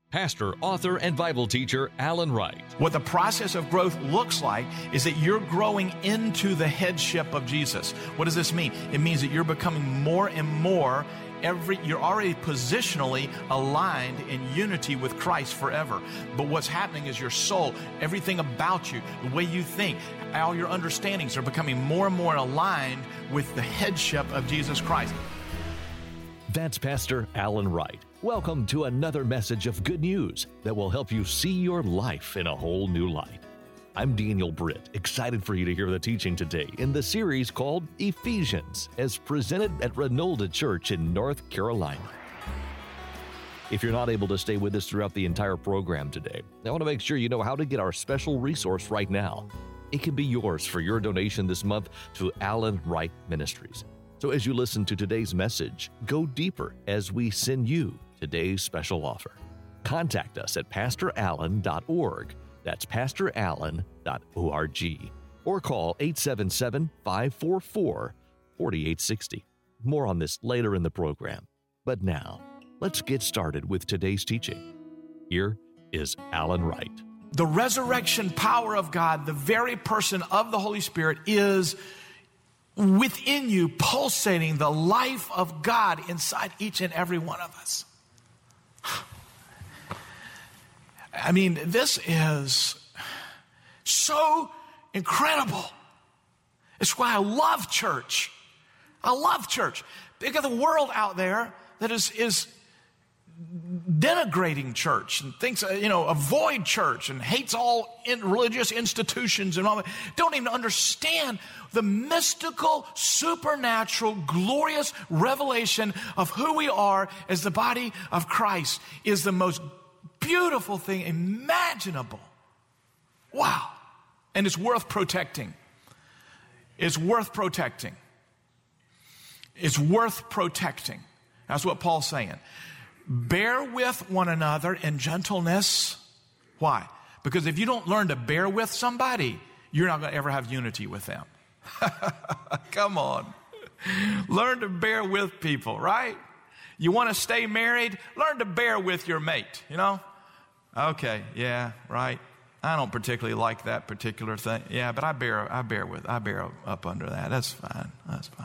pastor, author, and Bible teacher Alan Wright. What the process of growth looks like is that you're growing into the headship of Jesus. What does this mean? It means that you're becoming more and more you're already positionally aligned in unity with Christ forever. But what's happening is your soul, everything about you, the way you think, all your understandings are becoming more and more aligned with the headship of Jesus Christ. That's Pastor Alan Wright. Welcome to another message of good news that will help you see your life in a whole new light. I'm Daniel Britt, excited for you to hear the teaching today in the series called Ephesians, as presented at Renolda Church in North Carolina. If you're not able to stay with us throughout the entire program today, I want to make sure you know how to get our special resource right now. It can be yours for your donation this month to Alan Wright Ministries. So as you listen to today's message, go deeper as we send you today's special offer. Contact us at pastorallen.org. That's pastorallen.org. Or call 877-544-4860. More on this later in the program. But now, let's get started with today's teaching. Here is Alan Wright. The resurrection power of God, the very person of the Holy Spirit, is within you, pulsating the life of God inside each and every one of us. I mean, this is so incredible. It's why I love church. I love church. Because the world out there that is denigrating church and thinks, avoid church and hates all religious institutions and all that, don't even understand the mystical, supernatural, glorious revelation of who we are as the body of Christ is the most beautiful thing imaginable. Wow. And it's worth protecting. It's worth protecting. It's worth protecting. That's what Paul's saying. Bear with one another in gentleness. Why? Because if you don't learn to bear with somebody, you're not going to ever have unity with them. Come on. Learn to bear with people, right? You want to stay married? Learn to bear with your mate, Okay, yeah, right. I don't particularly like that particular thing. Yeah, but I bear up under that. That's fine. That's fine.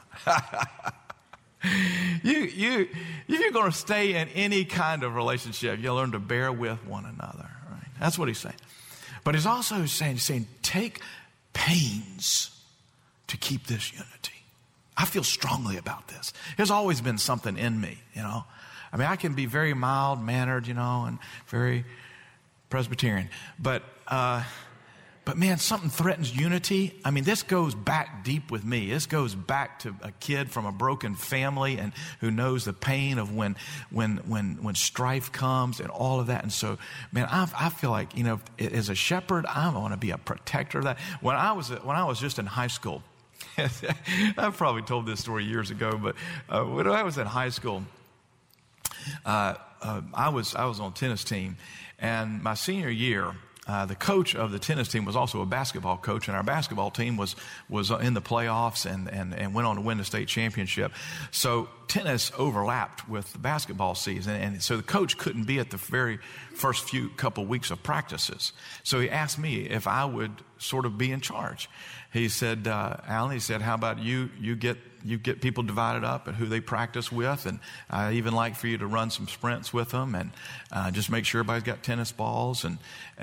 If you're going to stay in any kind of relationship, you learn to bear with one another, right? That's what he's saying. But he's also saying, take pains to keep this unity. I feel strongly about this. There's always been something in me, I mean, I can be very mild-mannered, and very Presbyterian. But man, something threatens unity. I mean, this goes back deep with me. This goes back to a kid from a broken family and who knows the pain of when strife comes and all of that. And so, man, I feel like, as a shepherd, I want to be a protector of that. When I was just in high school, I've probably told this story years ago, but when I was in high school, I was on a tennis team, and my senior year, the coach of the tennis team was also a basketball coach, and our basketball team was in the playoffs and went on to win the state championship. So tennis overlapped with the basketball season, and so the coach couldn't be at the very first couple weeks of practices. So he asked me if I would sort of be in charge. He said, Alan, how about you get people divided up and who they practice with, and I even like for you to run some sprints with them, and just make sure everybody's got tennis balls, and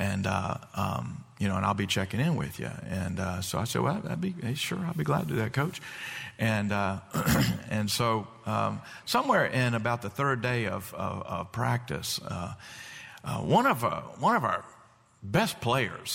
I'll be checking in with you. And so I said, well, I'll be glad to do that, Coach. And and so somewhere in about the third day of practice, one of our best players,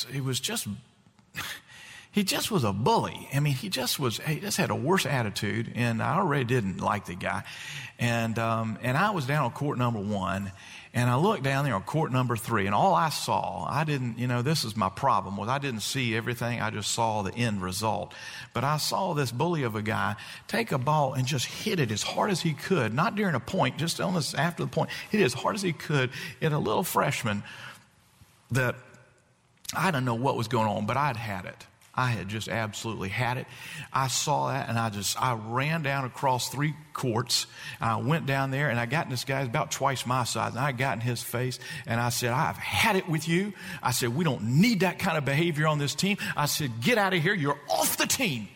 he just was a bully. I mean, he just had a worse attitude, and I already didn't like the guy. And I was down on court number 1, and I looked down there on court number 3, and all I saw, this is my problem, was I didn't see everything. I just saw the end result. But I saw this bully of a guy take a ball and just hit it as hard as he could, not during a point, just after the point, hit it as hard as he could in a little freshman that I don't know what was going on, but I'd had it. I had just absolutely had it. I saw that, and I ran down across 3 courts. I went down there, and I got in this guy's about twice my size, and I got in his face, and I said, I've had it with you. I said, we don't need that kind of behavior on this team. I said, get out of here. You're off the team.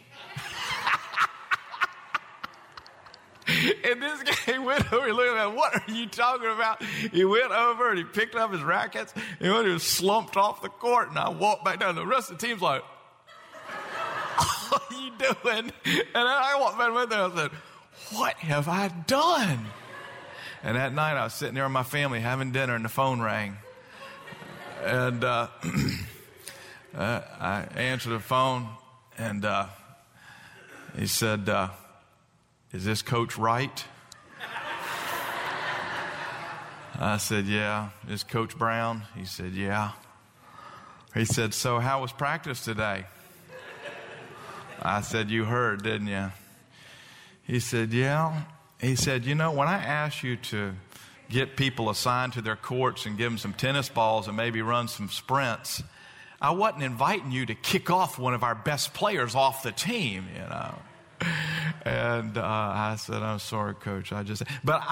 And this guy went over and looked at me, what are you talking about? He went over and he picked up his rackets, and he was slumped off the court, and I walked back down. The rest of the team's like, what are you doing? And I walked back with there and I said, what have I done? And that night I was sitting there with my family having dinner, and the phone rang. And I answered the phone, and he said, is this Coach Wright? I said, yeah. Is Coach Brown? He said, yeah. He said, so how was practice today? I said, you heard, didn't you? He said, yeah. He said, you know, when I asked you to get people assigned to their courts and give them some tennis balls and maybe run some sprints, I wasn't inviting you to kick off one of our best players off the team, you know. And I said, I'm sorry, Coach. But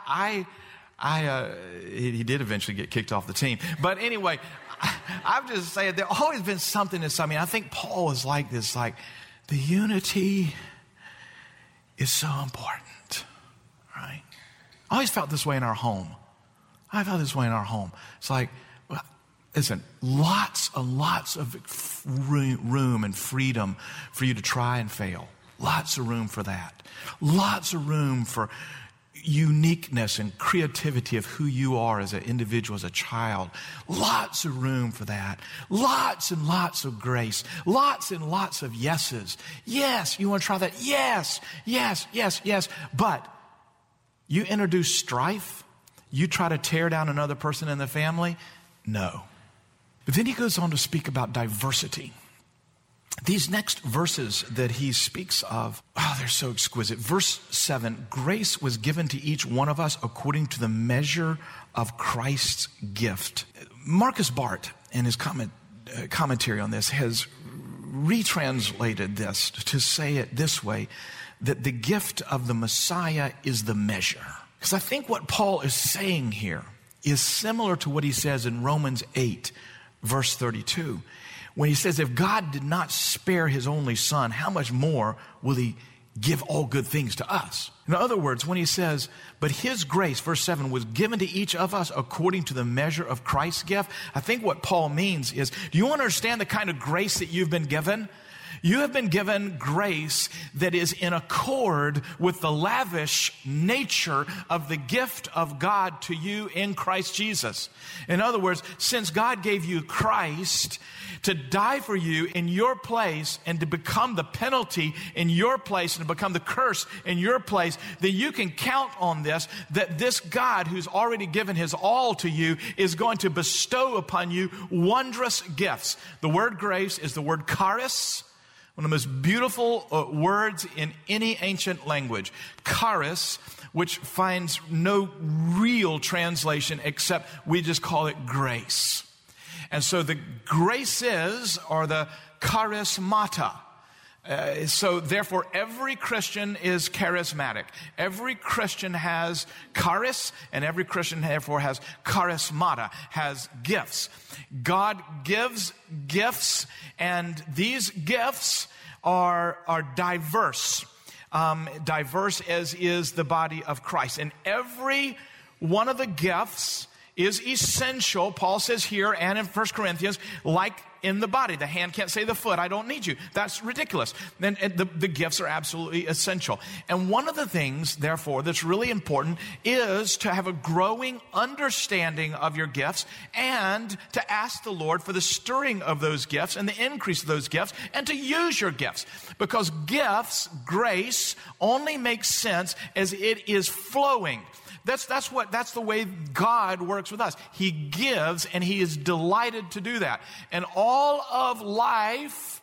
he did eventually get kicked off the team. But anyway, I'm just saying there's always been something that's, I think Paul is like this, like the unity is so important, right? I always felt this way in our home. It's like, listen, lots and lots of room and freedom for you to try and fail. Lots of room for that. Lots of room for uniqueness and creativity of who you are as an individual, as a child. Lots of room for that. Lots and lots of grace. Lots and lots of yeses. Yes, you want to try that? Yes, yes, yes, yes. But you introduce strife? You try to tear down another person in the family? No. But then he goes on to speak about diversity. These next verses that he speaks of, they're so exquisite. Verse 7, grace was given to each one of us according to the measure of Christ's gift. Marcus Bart, in his commentary on this, has retranslated this to say it this way, that the gift of the Messiah is the measure. Because I think what Paul is saying here is similar to what he says in Romans 8, verse 32. When he says, if God did not spare his only son, how much more will he give all good things to us? In other words, when he says, but his grace, verse 7, was given to each of us according to the measure of Christ's gift, I think what Paul means is, do you understand the kind of grace that you've been given? You have been given grace that is in accord with the lavish nature of the gift of God to you in Christ Jesus. In other words, since God gave you Christ to die for you in your place and to become the penalty in your place and to become the curse in your place, then you can count on this, that this God who's already given his all to you is going to bestow upon you wondrous gifts. The word grace is the word charis, one of the most beautiful words in any ancient language. Charis, which finds no real translation except we just call it grace. And so the graces are the charismata. So therefore, every Christian is charismatic. Every Christian has charis, and every Christian therefore has charismata, has gifts. God gives gifts, and these gifts are diverse. Diverse as is the body of Christ. And every one of the gifts is essential, Paul says here and in 1 Corinthians, like in the body. The hand can't say the foot, I don't need you. That's ridiculous. Then the gifts are absolutely essential. And one of the things, therefore, that's really important is to have a growing understanding of your gifts and to ask the Lord for the stirring of those gifts and the increase of those gifts and to use your gifts. Because gifts, grace, only makes sense as it is flowing. That's the way God works with us. He gives, and he is delighted to do that. And all of life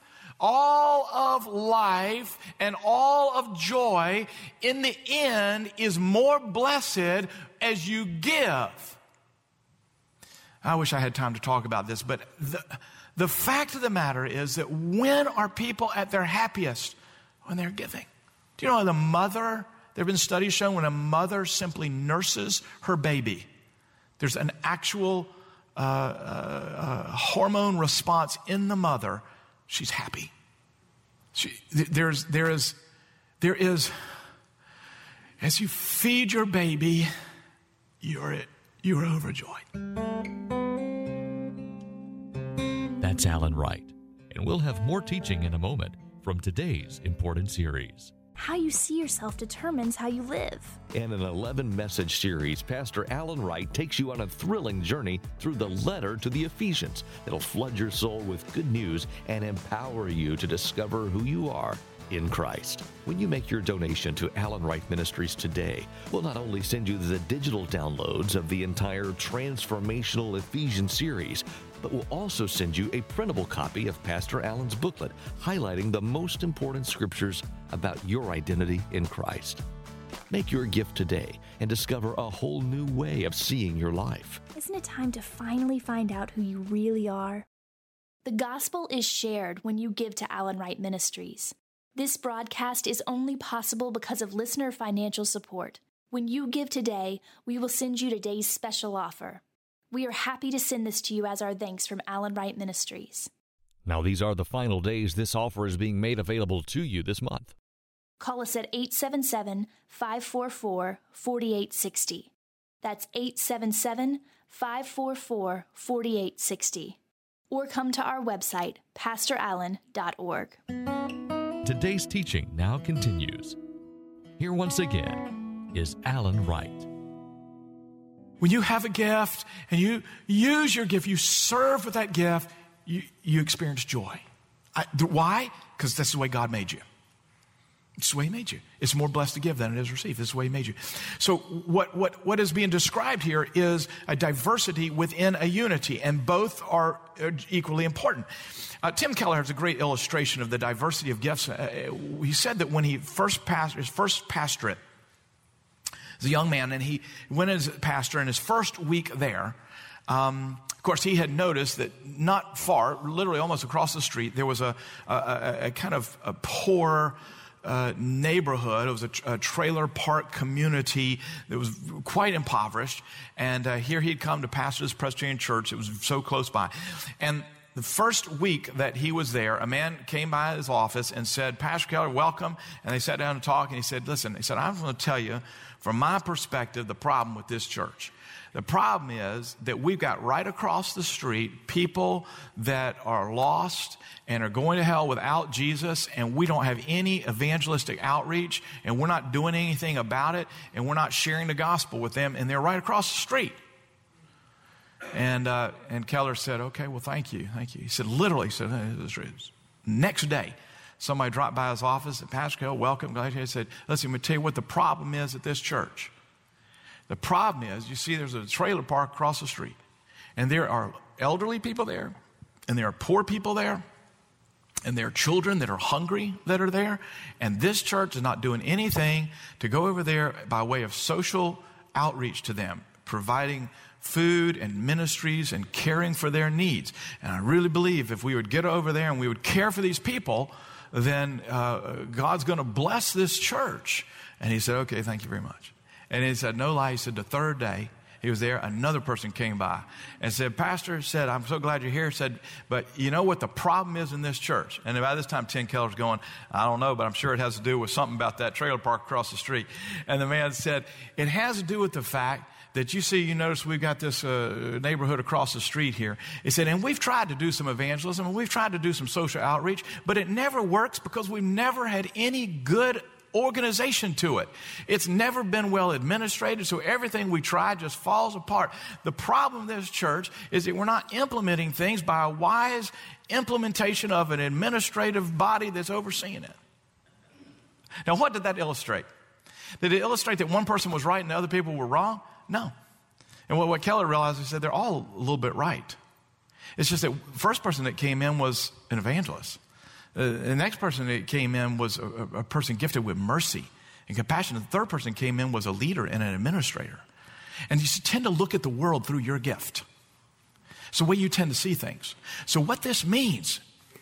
and all of joy in the end is more blessed as you give. I wish I had time to talk about this, but the fact of the matter is that when are people at their happiest? When they're giving. Do you know the mother, there have been studies showing when a mother simply nurses her baby, there's an actual hormone response in the mother. She's happy. There is, as you feed your baby, you're overjoyed. That's Alan Wright. And we'll have more teaching in a moment from today's important series. How you see yourself determines how you live. In an 11-message series, Pastor Alan Wright takes you on a thrilling journey through the letter to the Ephesians. It'll flood your soul with good news and empower you to discover who you are in Christ. When you make your donation to Alan Wright Ministries today, we'll not only send you the digital downloads of the entire transformational Ephesians series, but we'll also send you a printable copy of Pastor Alan's booklet highlighting the most important scriptures about your identity in Christ. Make your gift today and discover a whole new way of seeing your life. Isn't it time to finally find out who you really are? The gospel is shared when you give to Alan Wright Ministries. This broadcast is only possible because of listener financial support. When you give today, we will send you today's special offer. We are happy to send this to you as our thanks from Alan Wright Ministries. Now, these are the final days this offer is being made available to you this month. Call us at 877-544-4860. That's 877-544-4860. Or come to our website, pastorallen.org. Today's teaching now continues. Here once again is Alan Wright. When you have a gift and you use your gift, you serve with that gift, you experience joy. Why? Because that's the way God made you. It's the way He made you. It's more blessed to give than it is receive. This is the way He made you. So what is being described here is a diversity within a unity, and both are equally important. Tim Keller has a great illustration of the diversity of gifts. He said that when he his first pastorate, as a young man, and he went as a pastor in his first week there. Of course, he had noticed that not far, literally almost across the street, there was a kind of a poor neighborhood. It was a trailer park community that was quite impoverished. And here he'd come to pastor this Presbyterian church. It was so close by. And the first week that he was there, a man came by his office and said, "Pastor Keller, welcome." And they sat down and talked. And he said, "Listen," he said, "I'm going to tell you from my perspective the problem with this church. The problem is that we've got right across the street people that are lost and are going to hell without Jesus, and we don't have any evangelistic outreach, and we're not doing anything about it, and we're not sharing the gospel with them, and they're right across the street." And Keller said, "Okay, well, thank you. He said, literally, next day, somebody dropped by his office, and Pastor Keller, welcome. He said, "Listen, let me tell you what the problem is at this church. The problem is, you see, there's a trailer park across the street, and there are elderly people there, and there are poor people there, and there are children that are hungry that are there, and this church is not doing anything to go over there by way of social outreach to them, providing food and ministries and caring for their needs. And I really believe if we would get over there and we would care for these people, then God's going to bless this church." And he said, "Okay, thank you very much." And he said, no lie, he said the third day he was there, another person came by and said, "Pastor," said, "I'm so glad you're here," said, "but you know what the problem is in this church?" And by this time, Tim Keller's going, "I don't know, but I'm sure it has to do with something about that trailer park across the street." And the man said, "It has to do with the fact that you notice we've got this neighborhood across the street here." He said, "And we've tried to do some evangelism and we've tried to do some social outreach, but it never works because we've never had any good organization to it. It's never been well administrated, so everything we try just falls apart. The problem with this church is that we're not implementing things by a wise implementation of an administrative body that's overseeing it." Now, what did that illustrate? Did it illustrate that one person was right and the other people were wrong? No. And what Keller realized, he said they're all a little bit right. It's just that the first person that came in was an evangelist. The next person that came in was a person gifted with mercy and compassion. The third person came in was a leader and an administrator. And you tend to look at the world through your gift. It's the way you tend to see things. So what this means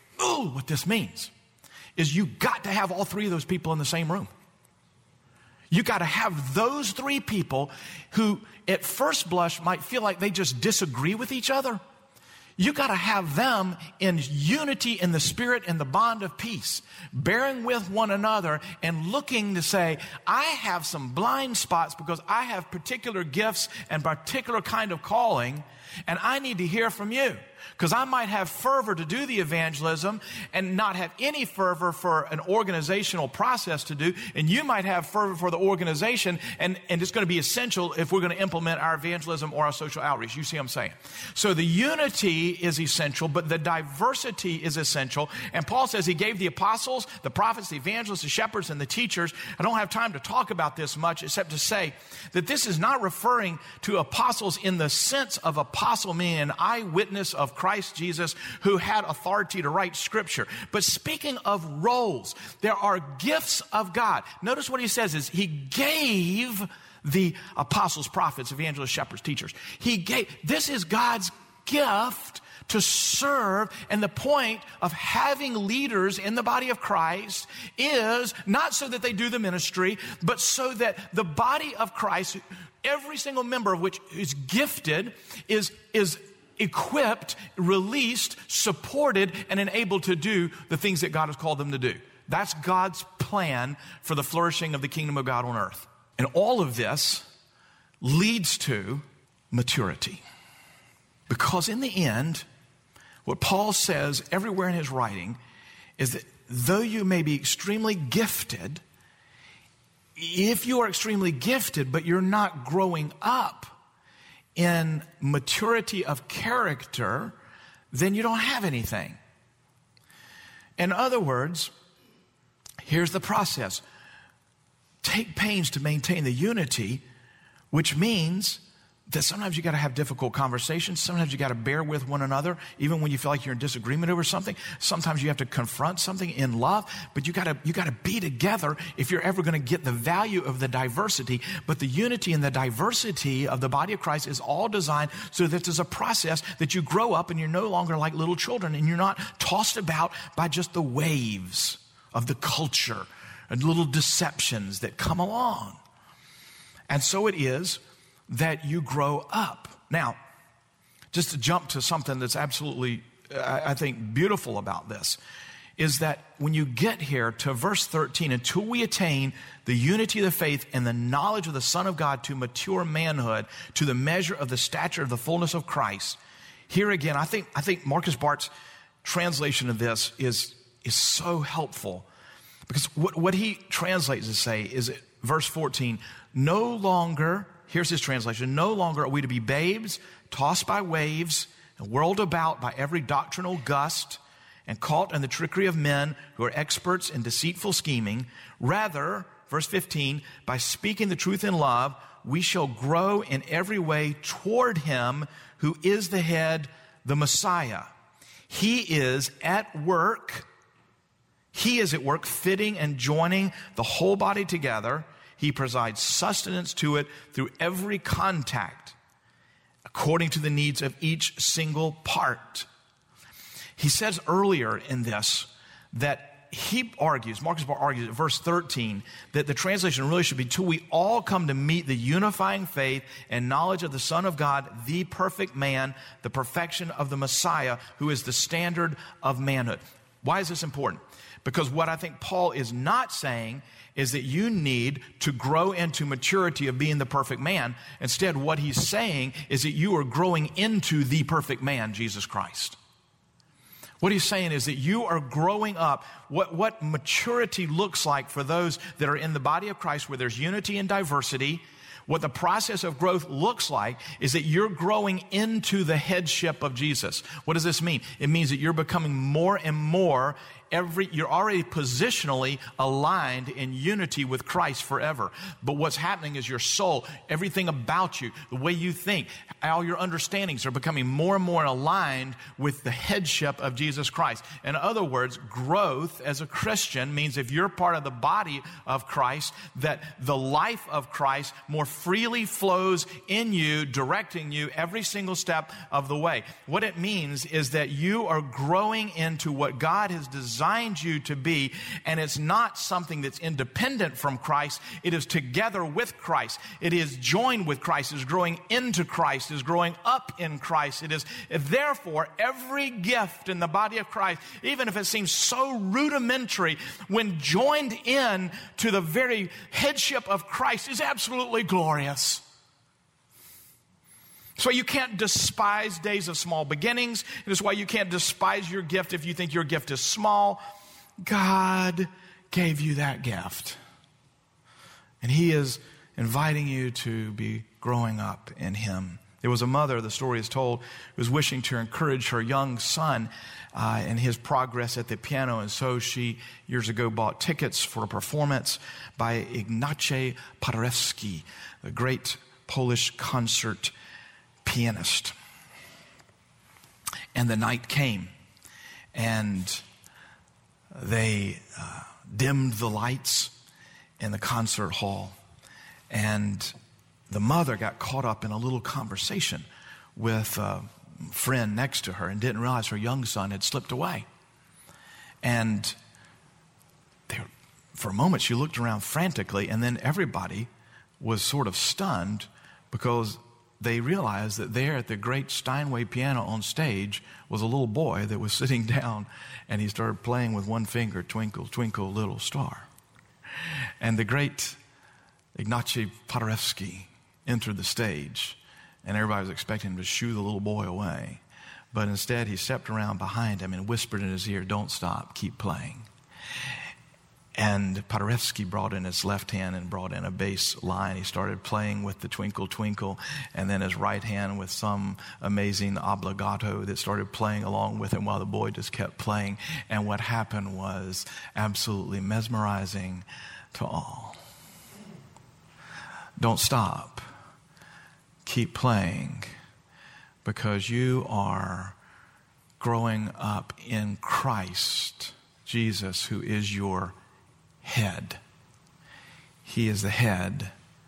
is you got to have all three of those people in the same room. You got to have those three people who at first blush might feel like they just disagree with each other. You got to have them in unity in the spirit and the bond of peace, bearing with one another and looking to say, I have some blind spots because I have particular gifts and particular kind of calling, and I need to hear from you. Because I might have fervor to do the evangelism and not have any fervor for an organizational process to do. And you might have fervor for the organization, and it's going to be essential if we're going to implement our evangelism or our social outreach. You see what I'm saying? So the unity is essential, but the diversity is essential. And Paul says he gave the apostles, the prophets, the evangelists, the shepherds, and the teachers. I don't have time to talk about this much except to say that this is not referring to apostles in the sense of apostle meaning an eyewitness of Christ Jesus who had authority to write scripture. But speaking of roles, there are gifts of God. Notice what he says is he gave the apostles, prophets, evangelists, shepherds, teachers. This is God's gift to serve, and the point of having leaders in the body of Christ is not so that they do the ministry, but so that the body of Christ, every single member of which is gifted, is equipped, released, supported, and enabled to do the things that God has called them to do. That's God's plan for the flourishing of the kingdom of God on earth. And all of this leads to maturity. Because in the end, what Paul says everywhere in his writing is that though you may be extremely gifted, if you are extremely gifted, but you're not growing up in maturity of character, then you don't have anything. In other words, here's the process. Take pains to maintain the unity, which means that sometimes you got to have difficult conversations. Sometimes you got to bear with one another, even when you feel like you're in disagreement over something. Sometimes you have to confront something in love, but you got to be together if you're ever going to get the value of the diversity. But the unity and the diversity of the body of Christ is all designed so that there's a process that you grow up and you're no longer like little children and you're not tossed about by just the waves of the culture and little deceptions that come along. And so it is that you grow up. Now, just to jump to something that's absolutely, I think, beautiful about this, is that when you get here to verse 13, until we attain the unity of the faith and the knowledge of the Son of God to mature manhood, to the measure of the stature of the fullness of Christ, here again, I think Marcus Bart's translation of this is so helpful. Because what he translates to say is, verse 14, no longer, here's his translation, no longer are we to be babes, tossed by waves, and whirled about by every doctrinal gust, and caught in the trickery of men who are experts in deceitful scheming. Rather, verse 15, by speaking the truth in love, we shall grow in every way toward him who is the head, the Messiah. He is at work. He is at work fitting and joining the whole body together. He provides sustenance to it through every contact, according to the needs of each single part. He says earlier in this that he argues, Marcus Barth argues at verse 13, that the translation really should be, till we all come to meet the unifying faith and knowledge of the Son of God, the perfect man, the perfection of the Messiah, who is the standard of manhood. Why is this important? Because what I think Paul is not saying is that you need to grow into maturity of being the perfect man. Instead, what he's saying is that you are growing into the perfect man, Jesus Christ. What he's saying is that you are growing up. What maturity looks like for those that are in the body of Christ where there's unity and diversity, what the process of growth looks like is that you're growing into the headship of Jesus. What does this mean? It means that you're becoming more and more you're already positionally aligned in unity with Christ forever. But what's happening is your soul, everything about you, the way you think, all your understandings are becoming more and more aligned with the headship of Jesus Christ. In other words, growth as a Christian means if you're part of the body of Christ, that the life of Christ more freely flows in you, directing you every single step of the way. What it means is that you are growing into what God has designed you to be, and it's not something that's independent from Christ. It is together with Christ. It is joined with Christ. It is growing into Christ. It is growing up in Christ. It is, therefore, every gift in the body of Christ, even if it seems so rudimentary, when joined in to the very headship of Christ, is absolutely glorious. That's why you can't despise days of small beginnings. That's why you can't despise your gift if you think your gift is small. God gave you that gift. And He is inviting you to be growing up in Him. There was a mother, the story is told, who was wishing to encourage her young son in his progress at the piano. And so she, years ago, bought tickets for a performance by Ignacy Paderewski, the great Polish concert pianist. And the night came, and they dimmed the lights in the concert hall. And the mother got caught up in a little conversation with a friend next to her and didn't realize her young son had slipped away. And for a moment, she looked around frantically, and then everybody was sort of stunned because they realized that there at the great Steinway piano on stage was a little boy that was sitting down, and he started playing with one finger, Twinkle, Twinkle, Little Star. And the great Ignacy Paderewski entered the stage, and everybody was expecting him to shoo the little boy away. But instead, he stepped around behind him and whispered in his ear, "Don't stop, keep playing." And Paderewski brought in his left hand and brought in a bass line. He started playing with the Twinkle, Twinkle, and then his right hand with some amazing obligato that started playing along with him while the boy just kept playing. And what happened was absolutely mesmerizing to all. Don't stop. Keep playing, because you are growing up in Christ Jesus, who is your head. He is the head,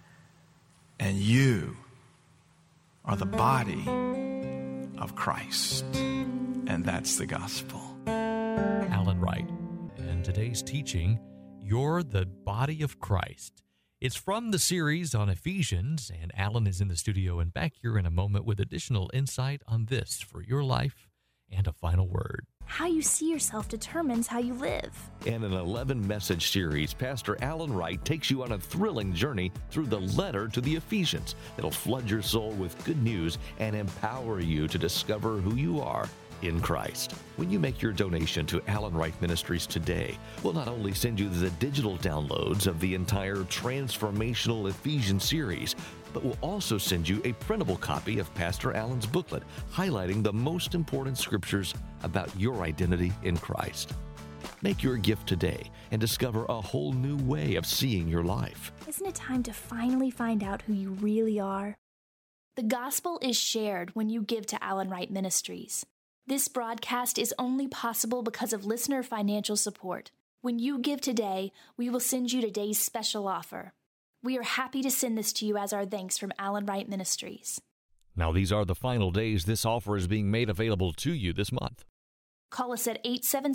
and you are the body of Christ, and that's the gospel. Alan Wright, and today's teaching, You're the Body of Christ. It's from the series on Ephesians, and Alan is in the studio and back here in a moment with additional insight on this for your life and a final word. How you see yourself determines how you live. In an 11-message series, Pastor Alan Wright takes you on a thrilling journey through the letter to the Ephesians that'll flood your soul with good news and empower you to discover who you are in Christ. When you make your donation to Alan Wright Ministries today, we'll not only send you the digital downloads of the entire transformational Ephesians series, but we'll also send you a printable copy of Pastor Alan's booklet highlighting the most important scriptures about your identity in Christ. Make your gift today and discover a whole new way of seeing your life. Isn't it time to finally find out who you really are? The gospel is shared when you give to Alan Wright Ministries. This broadcast is only possible because of listener financial support. When you give today, we will send you today's special offer. We are happy to send this to you as our thanks from Alan Wright Ministries. Now, these are the final days this offer is being made available to you this month. Call us at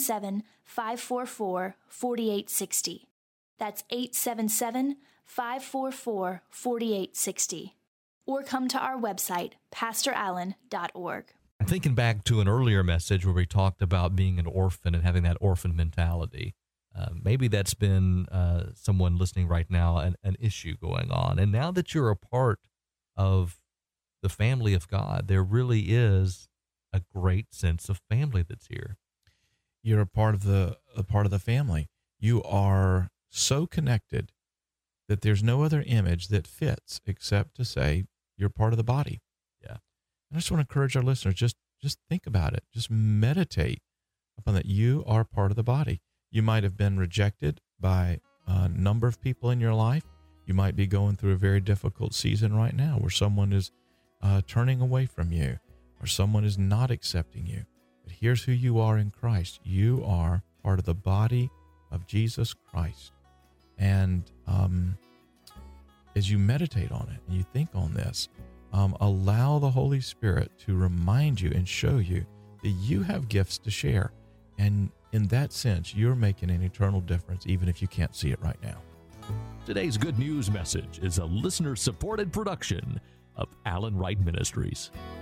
877-544-4860. That's 877-544-4860. Or come to our website, pastorallen.org. I'm thinking back to an earlier message where we talked about being an orphan and having that orphan mentality. Maybe that's been someone listening right now, an issue going on. And now that you're a part of the family of God, there really is a great sense of family that's here. You're a part of the family. You are so connected that there's no other image that fits except to say you're part of the body. Yeah. I just want to encourage our listeners, just think about it. Just meditate upon that you are part of the body. You might have been rejected by a number of people in your life. You might be going through a very difficult season right now where someone is turning away from you or someone is not accepting you. But here's who you are in Christ. You are part of the body of Jesus Christ. And as you meditate on it and you think on this, allow the Holy Spirit to remind you and show you that you have gifts to share. And in that sense, you're making an eternal difference, even if you can't see it right now. Today's Good News message is a listener-supported production of Alan Wright Ministries.